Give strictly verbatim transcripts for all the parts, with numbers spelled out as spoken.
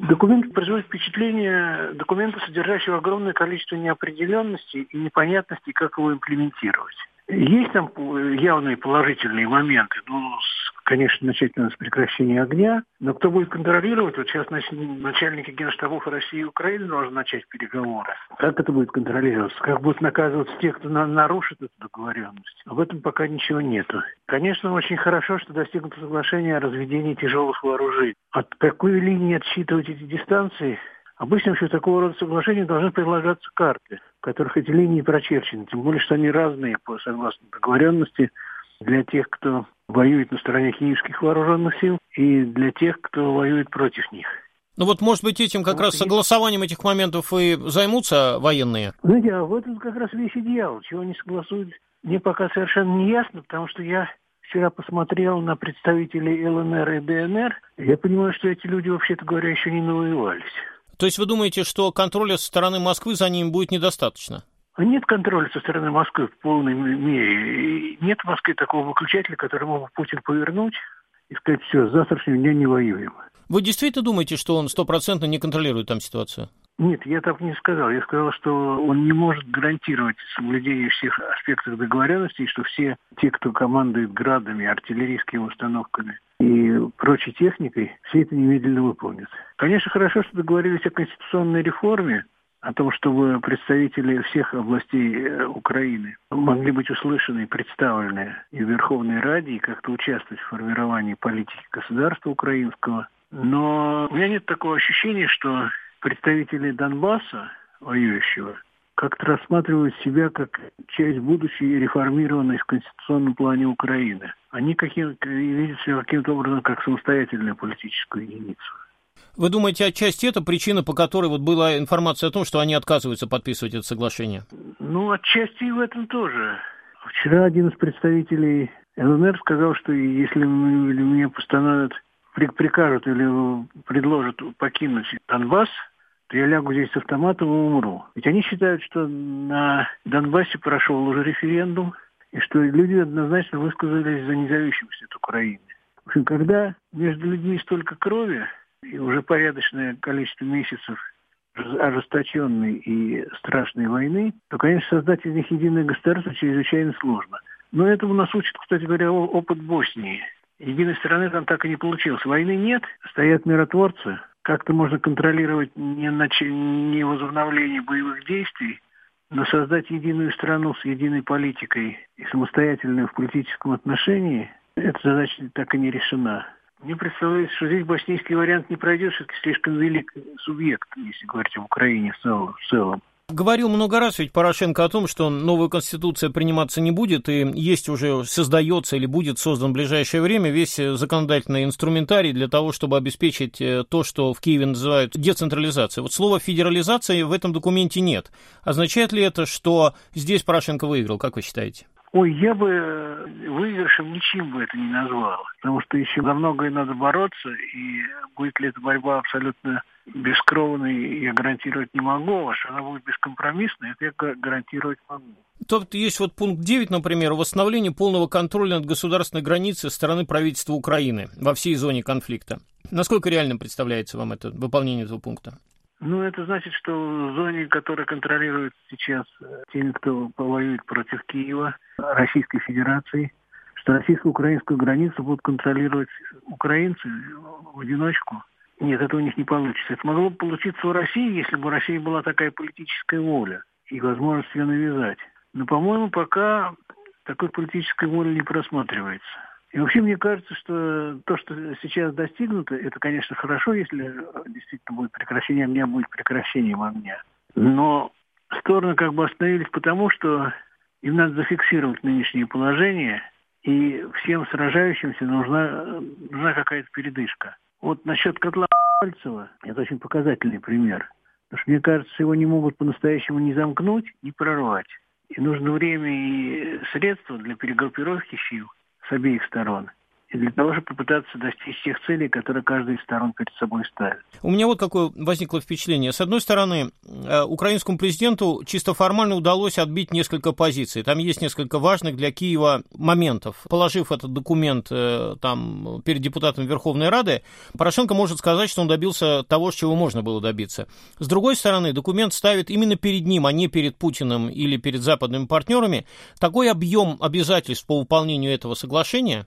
Документ производит впечатление документа, содержащего огромное количество неопределенностей и непонятностей, как его имплементировать. Есть там явные положительные моменты, ну, конечно, начать надо с прекращения огня, но кто будет контролировать? Вот сейчас начальники генштабов России и Украины должны начать переговоры. Как это будет контролироваться? Как будут наказываться те, кто на- нарушит эту договоренность? Об этом пока ничего нету. Конечно, очень хорошо, что достигнуто соглашение о разведении тяжелых вооружений. От какой линии отсчитывать эти дистанции? Обычно вообще такого рода соглашения должны предлагаться карты, в которых эти линии прочерчены. Тем более, что они разные, по согласно договоренности, для тех, кто воюет на стороне киевских вооруженных сил, и для тех, кто воюет против них. Ну вот, может быть, этим как Потому раз согласованием этих моментов и займутся военные? Знаете, а в этом как раз весь и дьявол. Чего они согласуют, мне пока совершенно не ясно, потому что я вчера посмотрел на представителей ЛНР и ДНР, и я понимаю, что эти люди, вообще-то говоря, еще не навоевались. То есть вы думаете, что контроля со стороны Москвы за ним будет недостаточно? А нет контроля со стороны Москвы в полной мере. И нет в Москве такого выключателя, который мог бы Путин повернуть и сказать: все, с завтрашнего дня не воюем. Вы действительно думаете, что он стопроцентно не контролирует там ситуацию? Нет, я так не сказал. Я сказал, что он не может гарантировать соблюдение всех аспектов договоренности, и что все те, кто командует градами, артиллерийскими установками и прочей техникой, все это немедленно выполнят. Конечно, хорошо, что договорились о конституционной реформе, о том, чтобы представители всех областей Украины могли быть услышаны и представлены и в Верховной Раде, и как-то участвовать в формировании политики государства украинского. Но у меня нет такого ощущения, что представители Донбасса, воюющего, как-то рассматривают себя как часть будущей реформированной в конституционном плане Украины. Они каким, видят себя каким-то образом как самостоятельную политическую единицу. Вы думаете, отчасти это причина, по которой вот была информация о том, что они отказываются подписывать это соглашение? Ну, отчасти и в этом тоже. Вчера один из представителей ЛНР сказал, что если мне постановят, прикажут или предложат покинуть Донбасс, то я лягу здесь с автоматом и умру. Ведь они считают, что на Донбассе прошел уже референдум, и что люди однозначно высказались за независимость от Украины. В общем, когда между людьми столько крови, и уже порядочное количество месяцев ожесточенной и страшной войны, то, конечно, создать из них единое государство чрезвычайно сложно. Но этому нас учит, кстати говоря, опыт Боснии. Единой страны там так и не получилось. Войны нет, стоят миротворцы. Как-то можно контролировать не, нач... не возобновление боевых действий, но создать единую страну с единой политикой и самостоятельную в политическом отношении, эта задача так и не решена. Мне представляется, что здесь боснийский вариант не пройдет, все-таки слишком велик субъект, если говорить об Украине в целом. В целом. Говорил много раз ведь Порошенко о том, что новая конституция приниматься не будет, и есть уже, создается или будет создан в ближайшее время весь законодательный инструментарий для того, чтобы обеспечить то, что в Киеве называют децентрализацией. Вот слова «федерализация» в этом документе нет. Означает ли это, что здесь Порошенко выиграл, как вы считаете? Ой, я бы выигрышем ничем бы это не назвал, потому что еще за многое надо бороться, и будет ли эта борьба абсолютно бескровной, я гарантировать не могу, а что она будет бескомпромиссной, это я гарантировать могу. Тут есть вот пункт девять, например, восстановление полного контроля над государственной границей со стороны правительства Украины во всей зоне конфликта. Насколько реальным представляется вам это выполнение этого пункта? Ну, это значит, что в зоне, которая контролируется сейчас теми, кто воюет против Киева, Российской Федерации, что российско-украинскую границу будут контролировать украинцы в одиночку. Нет, это у них не получится. Это могло бы получиться у России, если бы у России была такая политическая воля и возможность ее навязать. Но, по-моему, пока такой политической воли не просматривается. И вообще мне кажется, что то, что сейчас достигнуто, это, конечно, хорошо, если действительно будет прекращение огня, будет прекращением огня. Но стороны как бы остановились потому, что им надо зафиксировать нынешнее положение, и всем сражающимся нужна, нужна какая-то передышка. Вот насчет котла Мальцева, это очень показательный пример. Потому что, мне кажется, его не могут по-настоящему ни замкнуть, ни прорвать. И нужно время и средства для перегруппировки сил с обеих сторон. и для того, чтобы попытаться достичь тех целей, которые каждая из сторон перед собой ставит. У меня вот какое возникло впечатление. С одной стороны, украинскому президенту чисто формально удалось отбить несколько позиций. Там есть несколько важных для Киева моментов. Положив этот документ там, перед депутатами Верховной Рады, Порошенко может сказать, что он добился того, чего можно было добиться. С другой стороны, документ ставит именно перед ним, а не перед Путиным или перед западными партнерами, такой объем обязательств по выполнению этого соглашения,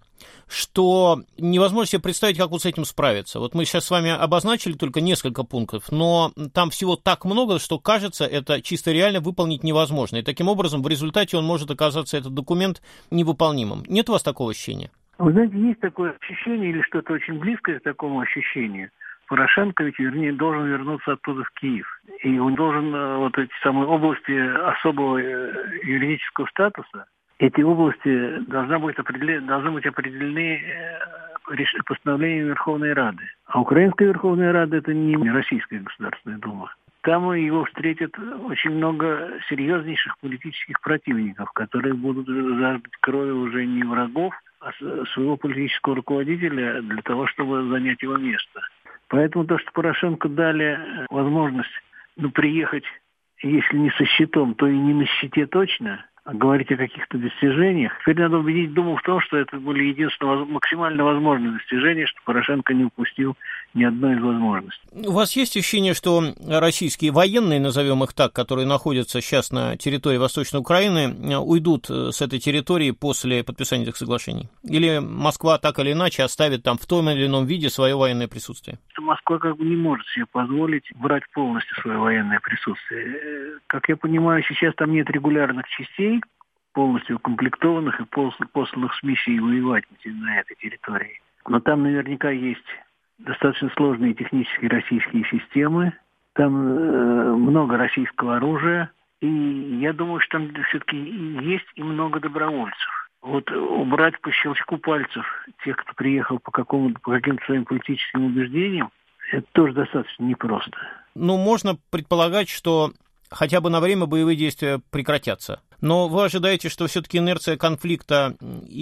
что невозможно себе представить, как вот с этим справиться. Вот мы сейчас с вами обозначили только несколько пунктов, но там всего так много, что, кажется, это чисто реально выполнить невозможно. И таким образом, в результате он может оказаться, этот документ, невыполнимым. Нет у вас такого ощущения? Вы знаете, есть такое ощущение или что-то очень близкое к такому ощущению. Порошенко ведь, вернее, должен вернуться оттуда в Киев. И он должен вот эти самые области особого юридического статуса, эти области должны быть определены, должны быть определены постановлением Верховной Рады. А Украинская Верховная Рада – это не Российская Государственная Дума. Там его встретят очень много серьезнейших политических противников, которые будут жаждать крови уже не врагов, а своего политического руководителя для того, чтобы занять его место. Поэтому то, что Порошенко дали возможность ну, приехать, если не со щитом, то и не на щите точно, а говорить о каких-то достижениях. Теперь надо убедить Думу в том, что это были единственно максимально возможные достижения, что Порошенко не упустил ни одной из возможностей. У вас есть ощущение, что российские военные, назовем их так, которые находятся сейчас на территории Восточной Украины, уйдут с этой территории после подписания этих соглашений? Или Москва так или иначе оставит там в том или ином виде свое военное присутствие? Москва как бы не может себе позволить брать полностью свое военное присутствие. Как я понимаю, сейчас там нет регулярных частей, полностью укомплектованных и посланных с миссией воевать на этой территории. Но там наверняка есть достаточно сложные технические российские системы, там э, много российского оружия, и я думаю, что там все-таки есть и много добровольцев. Вот убрать по щелчку пальцев тех, кто приехал по, какому, по каким-то своим политическим убеждениям, это тоже достаточно непросто. Ну, можно предполагать, что хотя бы на время боевые действия прекратятся. Но вы ожидаете, что все-таки инерция конфликта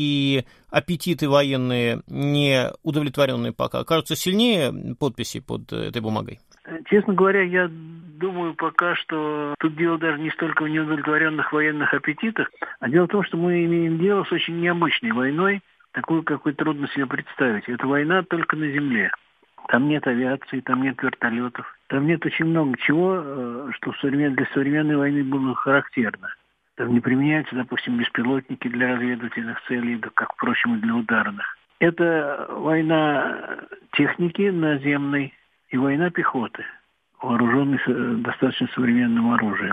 и аппетиты военные, не удовлетворенные пока, окажутся сильнее подписи под этой бумагой? Честно говоря, я думаю пока, что тут дело даже не столько в неудовлетворенных военных аппетитах, а дело в том, что мы имеем дело с очень необычной войной, такую, какой трудно себе представить. Это война только на земле. Там нет авиации, там нет вертолетов, там нет очень много чего, что для современной войны было характерно. Там не применяются, допустим, беспилотники для разведывательных целей, как, впрочем, и для ударных. Это война техники наземной и война пехоты, вооруженной достаточно современным оружием.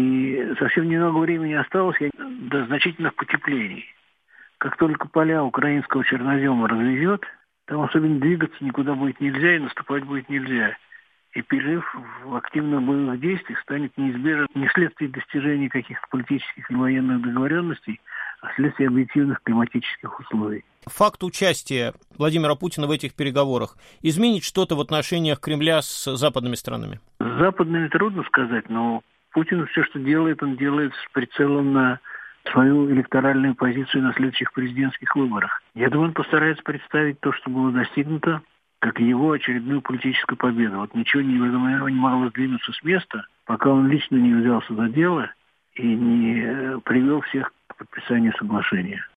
И совсем немного времени осталось до значительных потеплений. Как только поля украинского чернозема развезет, там особенно двигаться никуда будет нельзя и наступать будет нельзя. И перерыв в активных боевых действиях станет неизбежен не вследствие достижения каких-то политических и военных договоренностей, а вследствие объективных климатических условий. Факт участия Владимира Путина в этих переговорах изменит что-то в отношениях Кремля с западными странами? С западными трудно сказать, но Путин все, что делает, он делает с прицелом на свою электоральную позицию на следующих президентских выборах. Я думаю, он постарается представить то, что было достигнуто, как его очередную политическую победу. Вот ничего не, не могло сдвинуться с места, пока он лично не взялся за дело и не привел всех к подписанию соглашения.